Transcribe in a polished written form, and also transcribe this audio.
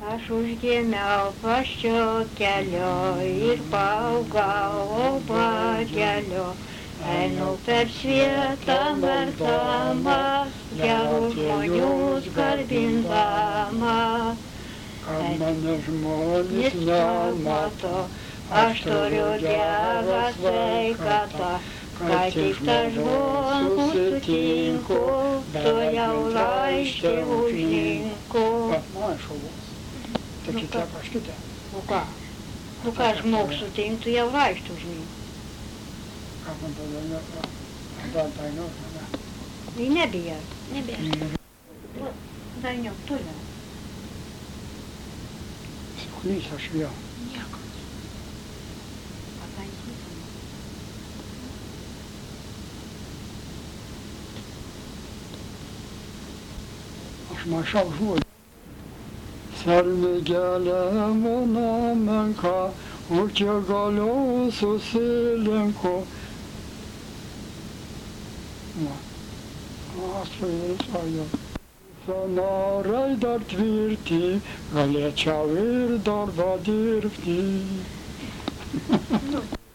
Aš užgimiau paščio kelio ir paaugau pakelio. Einu per svietą verdamas, gerų žmonių garbindamas. Kad mane žmonės Jis nemato, aš turiu gerą sveikatą. Kai tik tą žmogų sutinku, tu jau raištį užlinku. Man šaubos. Tai kitą paškitę. Nu ką žmogus sutinka, jau raištį užlinku. Ką man tada dainuot, ne? Jį nebijai. Dainiau, toliau. Suknys aš vėl. Nieko. Pabandykime. Aš mąšau žodį. Sermėgelė mano menka, už kiek galiu susilenku. Atvaizduoju. Norai dar tvirti, galėčiau ir darbą dirbti.